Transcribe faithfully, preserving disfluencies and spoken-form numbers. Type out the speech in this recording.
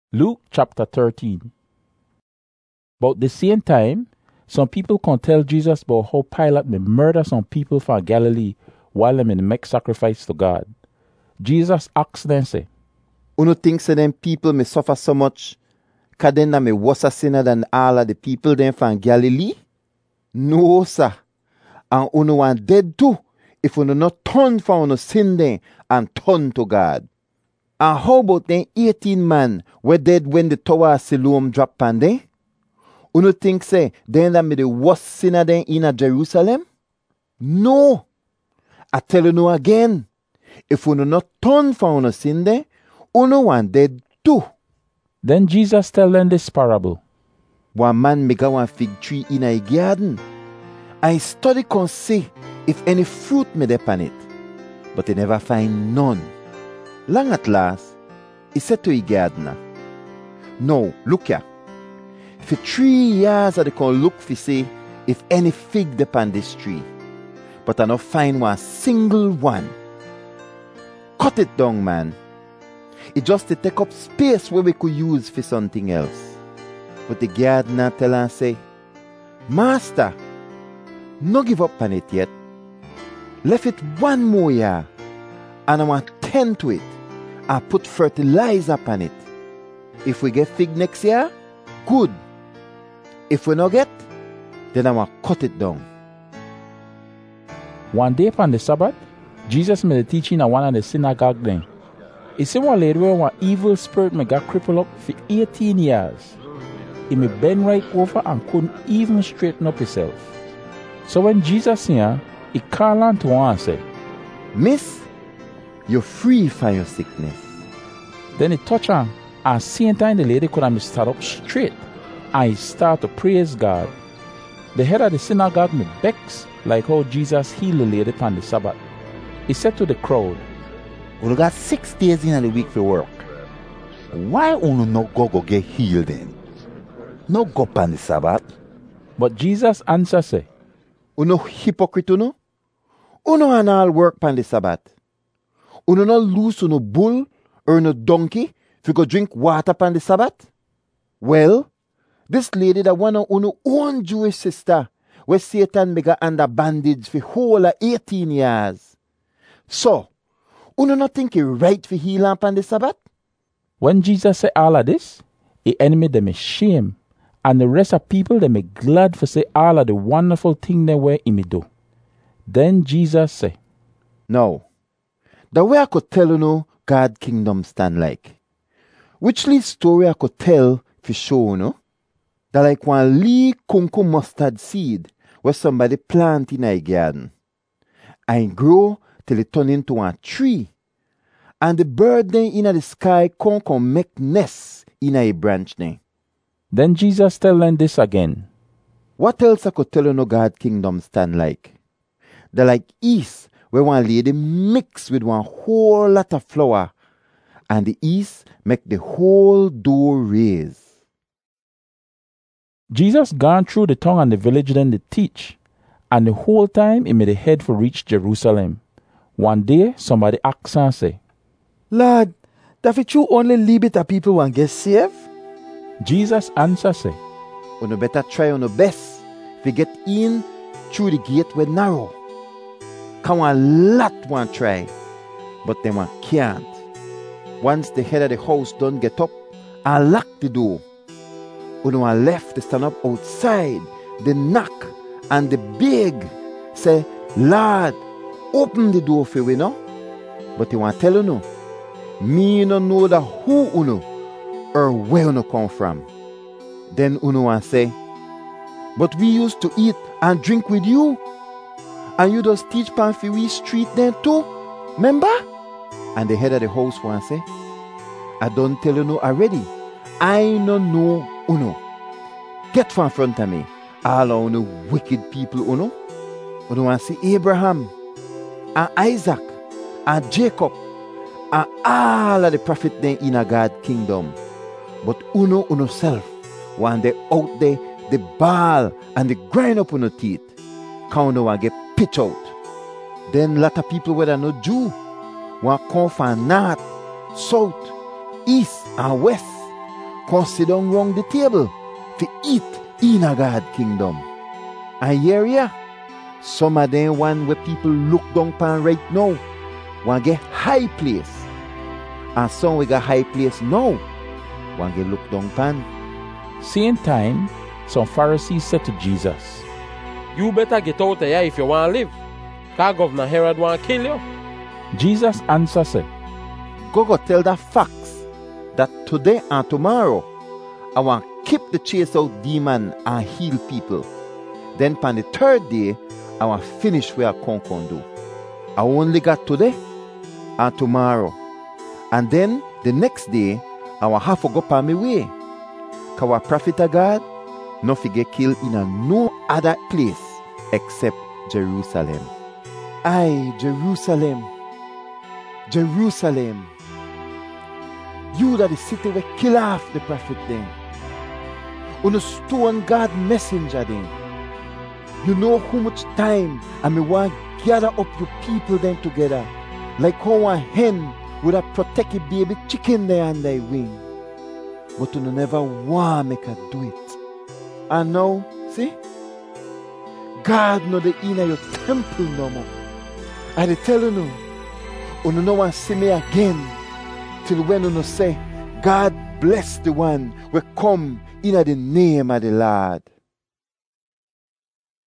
Luke chapter thirteen. About the same time, some people can tell Jesus about how Pilate may murder some people from Galilee while them in make sacrifice to God. Jesus asked them, say, Uno think say them people may suffer so much, cause them na may worse a sinner than all of the people them from Galilee? No, sir. And uno want dead too, if uno not turn from uno sin them and turn to God. And how about them eighteen man were dead when the tower of Siloam dropped on them? Uno think say them that may the worst sinner them in a Jerusalem? No. I tell you no again. If uno not turn from uno sin them, uno want dead too. Then Jesus tell them this parable. One man make a one fig tree in a garden. I study can see if any fruit may upon it, but they never find none. Long at last, he said to his gardener, Now, look here. For three years I can look for see if any fig upon this tree, but I not find one single one. Cut it down, man. It just to take up space where we could use for something else. But the gardener tell and say, Master, no give up on it yet. Left it one more year, and I want tend to it. I put fertilizer upon it. If we get fig next year, good. If we not get, then I want cut it down. One day upon the Sabbath, Jesus made a teaching at one of the synagogue then. He said one lady where one evil spirit may got crippled up for eighteen years. He may bend right over and couldn't even straighten up himself. So when Jesus seen her, he called on to her and said, Miss, you're free from your sickness. Then he touched her, and same time the lady could have start up straight, and he started to praise God. The head of the synagogue me vex like how Jesus healed the lady upon the Sabbath. He said to the crowd, We got six days in the week for work. Why uno no go go get healed then? No go upon the Sabbath. But Jesus answered say, Uno hypocrite uno? Uno and all work upon the Sabbath. Uno not loose uno bull or no donkey if you go drink water upon the Sabbath? Well, this lady that one of uno own Jewish sister where Satan mega under bandage for whole of eighteen years. So, uno not think it right for heal upon the Sabbath? When Jesus said all of this, the enemy them is shame, and the rest of people them is glad for say all of the wonderful thing they were him do. Then Jesus said, Now, the way I could tell you know God kingdom stand like. Which lead story I could tell for sure, you know? That like one lee kunku mustard seed where somebody plant in a garden. And grow till it turn into a tree. And the bird then in the sky can come make nests in a branch then. Then Jesus tell them this again. What else I could tell you no God kingdom stand like? That like yeast where one lady mix with one whole lot of flour, and the yeast make the whole dough raise. Jesus gone through the town and the village then to teach, and the whole time he made a head for reach Jerusalem. One day somebody asked and say, Lord, that if you only leave it that people want get saved? Jesus answered say, Uno better try on the best if you get in through the gate where narrow. Come a lot want try, but them one can't. Once the head of the house don't get up and lock the door, uno one left to stand up outside, the knock and the beg, say, Lord, open the door for we no. But he want tell you no, me no know that who uno or where uno come from. Then uno want say, but we used to eat and drink with you, and you just teach pan for we street then too, remember? And the head of the house want say, I don't tell you no already. I no know uno. Get from front of me, all of uno wicked people uno. Uno want say Abraham and Isaac and Jacob and all of the prophet then in a God kingdom. But uno uno self want they out there the ball and the grind up uno teeth. Can uno want get pitch out. Then lot of people where no Jew want come from north, south, east and west come sit down round the table to eat in a God kingdom. And here, yeah, some of them one where people look down upon right now, want get high place. And some we got high place now, want get look down upon. Same time, some Pharisees said to Jesus, You better get out of here if you want to live. Cause Governor Herod want to kill you. Jesus answered said, Go go tell the facts that today and tomorrow I want to keep the chase out demon and heal people. Then on the third day, I want to finish where I come can do. I only got today and tomorrow. And then the next day, I will have to go on my way. Because our prophet of God, no get killed in a no other place except Jerusalem. Aye, Jerusalem. Jerusalem. You that the city will kill off the prophet then. On a stone God messenger then. You know how much time and me want gather up your people then together. Like how a hen would have protect a baby chicken there on thy wing. But you never want make her do it. And now, see? God know the inner your temple no more. I dey tell you no, you no want to see me again till when you say, God bless the one will come in the name of the Lord.